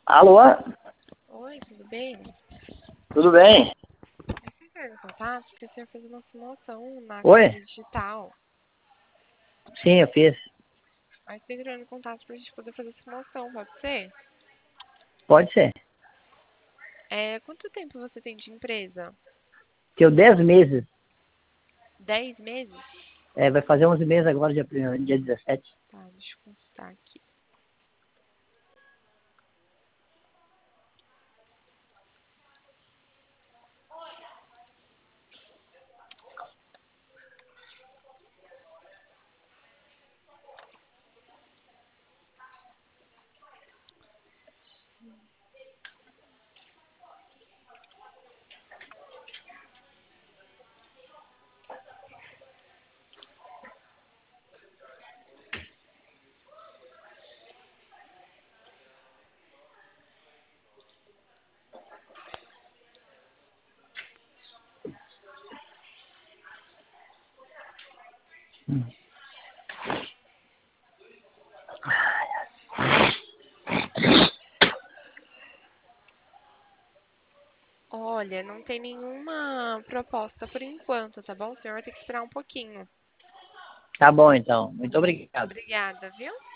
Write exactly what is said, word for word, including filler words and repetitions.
Alô? Oi, tudo bem? Tudo bem? Eu entrando em contato porque você fez uma simulação na Oi? Câmara Digital. Sim, eu fiz. Aí estou entrando em contato para a gente poder fazer a simulação, pode ser? Pode ser. É, quanto tempo você tem de empresa? Deu dez meses. Dez meses? É, vai fazer onze meses agora, dia, primeiro, dia dezessete. Tá, deixa eu consultar aqui. Olha, não tem nenhuma proposta por enquanto, tá bom? O senhor vai ter que esperar um pouquinho. Tá bom, então. Muito obrigado. Obrigada, viu?